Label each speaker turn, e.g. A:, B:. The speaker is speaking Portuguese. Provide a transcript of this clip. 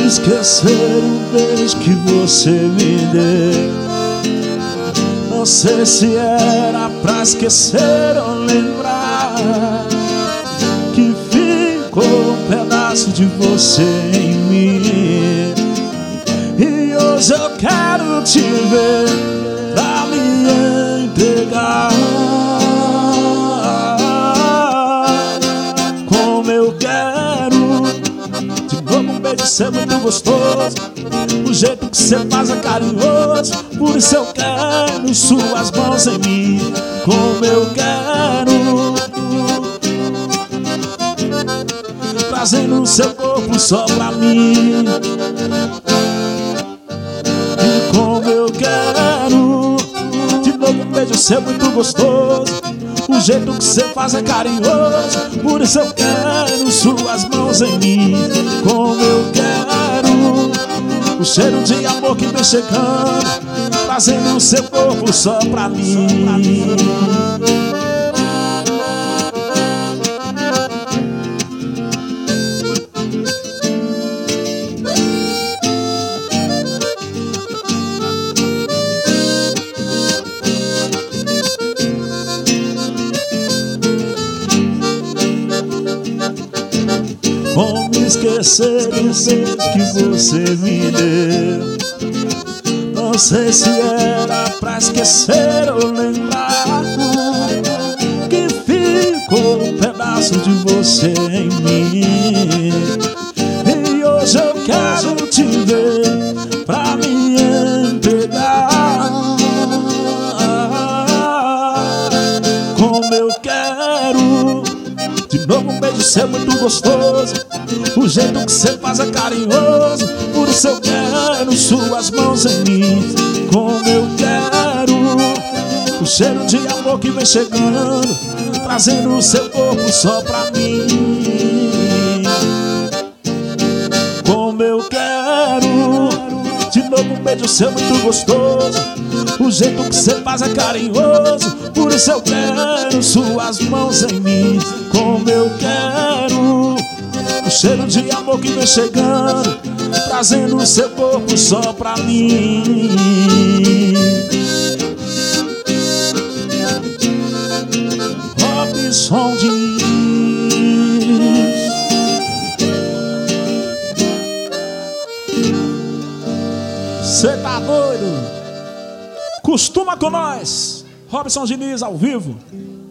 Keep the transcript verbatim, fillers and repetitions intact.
A: esquecer o beijo que você me deu. Não sei se era pra esquecer ou lembrar que ficou um pedaço de você em mim. E hoje eu quero te ver pra me entregar. Como eu quero de novo um beijo ser muito gostoso. O jeito que você faz é carinhoso. Por isso eu quero suas mãos em mim. Como eu quero trazendo o seu corpo só pra mim. E como eu quero de novo um beijo ser muito gostoso. O jeito que você faz é carinhoso. Por isso eu quero suas mãos em mim. Como eu quero o cheiro de amor que vem chegando, trazendo o seu corpo só pra mim. Como esquecer o beijo que você me deu? Não sei se era pra esquecer ou lembrar que ficou um pedaço de você em mim. E hoje eu quero te ver pra me entregar. Como eu quero de novo um beijo ser muito gostoso. O jeito que você faz é carinhoso. Por isso eu quero suas mãos em mim. Como eu quero o cheiro de amor que vem chegando, trazendo o seu corpo só pra mim. Como eu quero de novo um beijo ser muito gostoso. O jeito que você faz é carinhoso. Por isso eu quero suas mãos em mim. Como eu quero o cheiro de amor que vem chegando, trazendo o seu corpo só pra mim. Robson Diniz. Cê tá doido? Costuma com nós. Robson Diniz ao vivo.